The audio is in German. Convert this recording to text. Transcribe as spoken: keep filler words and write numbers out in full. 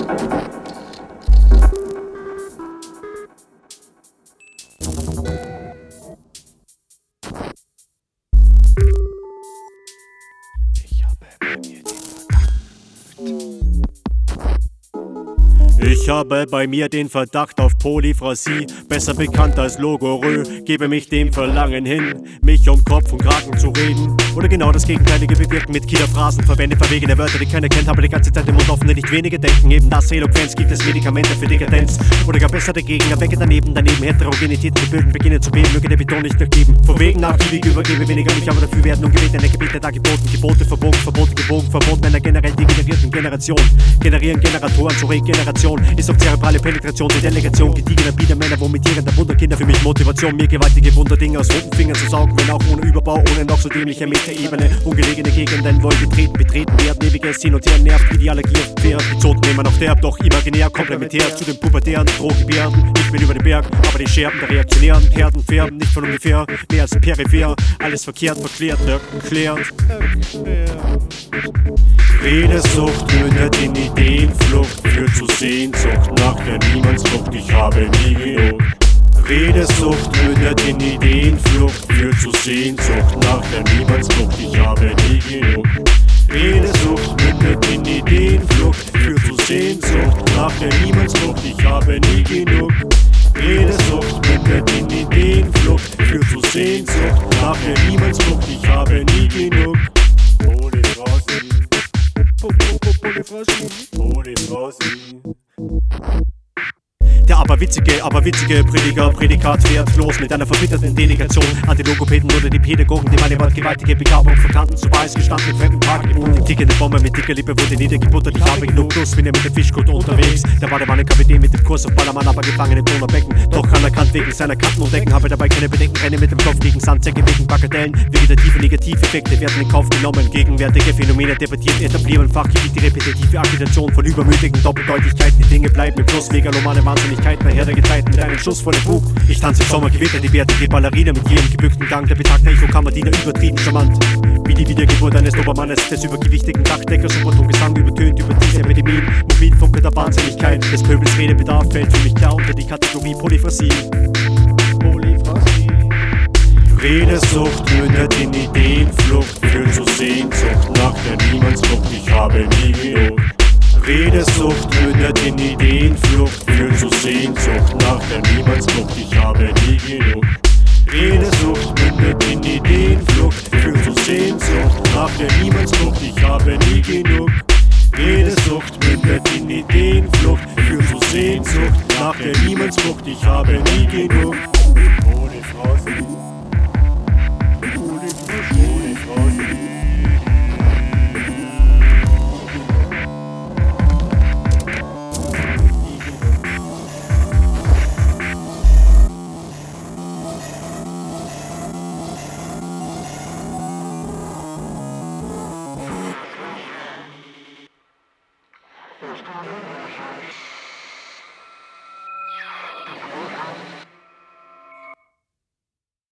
Ich habe bei mir den Verdacht auf Polyphrasie, besser bekannt als Logorö. Gebe mich dem Verlangen hin, mich um Kopf und Kragen zu reden oder genau das Gegenteilige bewirken mit Killer-Phrasen. Verwende verwegene Wörter, die keiner kennt, habe die ganze Zeit den Mund offen, denn nicht wenige denken. Eben das Eloquenz, gibt es Medikamente für Dekadenz oder gar besser dagegen. Erwecke daneben, daneben Heterogenitäten gebilden, beginne zu beben, möge der Beton nicht nachgeben. Von wegen nachgiebig übergebe weniger mich, aber dafür werden ungebetene Gebete da geboten. Gebote verbogen, Verbote gebogen, Verbot meiner generell degenerierten Generation. Generieren Generatoren zur Regeneration. Ist auf zerebrale Penetration, die Delegation gediegener Biedermänner, vomitierender Wunderkinder. Für mich Motivation, mir gewaltige Wunderdinge aus roten Fingern zu saugen, wenn auch ohne Überbau, ohne noch so dämliche Metaebene. Ungelegene Gegenden wollen betreten, betreten werden, ewiges Hin und Her nervt wie die Allergie auf dem Pferd. Die Zoten immer noch derb, doch imaginär komplementär zu den pubertären Drohgebärden. Ich bin über den Berg, aber die Scherben der reaktionären Herden färben nicht von ungefähr, mehr als peripher. Alles verkehrt, verklärt, erklärt. Redesucht mündet in Ideenflucht, führt zu Sehnsucht nach der Niemandsbucht, ich habe nie genug. Redesucht mündet in Ideenflucht, führt zu Sehnsucht nach der Niemandsbucht, ich habe nie genug. Redesucht mündet in Ideenflucht, führt zu Sehnsucht nach der Niemandsbucht, ich habe nie genug. Redesucht mündet in Ideenflucht, führt zu Sehnsucht nach der Niemandsbucht, ich habe nie genug. Polyphrasie, Polyphrasie, Polyphrasie. Der aberwitzige, aberwitzige Prediger, Prädikat wertlos mit einer verbitterten Delegation an die Logopäden oder die Pädagogen, die meine wortgewaltige Begabung verkannten, zu weiß gestanden mit fremden Tagebuch. Die tickende Bombe mit dicker Lippe wurde niedergebuttert, ich habe genug Lust, bin ja mit dem Fischgut unterwegs. Der Badewanne-Kapitän mit dem Kurs auf Ballermann, aber gefangen im Donaubecken. Doch anerkannt wegen seiner Kanten und Decken, habe dabei keine Bedenken, renne mit dem Kopf gegen Sandsäcke wegen Bagatellen. Vegetative Negativeffekte werden in Kauf genommen, gegenwärtige Phänomene debattiert, etablieren Fachgebiet, die repetitive Agitation von übermütigen Doppeldeutigkeiten. Die Dinge bleiben im Fluss, megalomane Wahnsinnig nachher der Gezeiten mit einem Schuss vor dem Bug. Ich tanze im Sommergewitter, die bärtige Ballerina mit ihrem gebückten Gang. Der betagte Echo-Kammerdiener übertrieben charmant. Wie die Wiedergeburt eines Dobermannes des übergewichtigen Dachdeckers. Obertongesang übertönt über diese Epidemie. Mobilfunke der Wahnsinnigkeit. Des Pöbels Redebedarf fällt für mich klar unter die Kategorie Polyphrasie. Polyphrasie. Redesucht mündet in Ideenflucht, führt zu Sehnsucht nach der Niemandsbucht, ich habe nie genug. Redesucht mündet in Ideenflucht, führt zu Sehnsucht nach der Niemandsbucht, ich habe nie genug. Redesucht mündet in Ideenflucht, führt zu Sehnsucht nach der Niemandsbucht, ich habe nie genug. Redesucht mündet in Ideenflucht, führt zu Sehnsucht nach der Niemandsbucht, ich habe nie genug. Polyphrasie, Polyphrasie, Polyphrasie. It's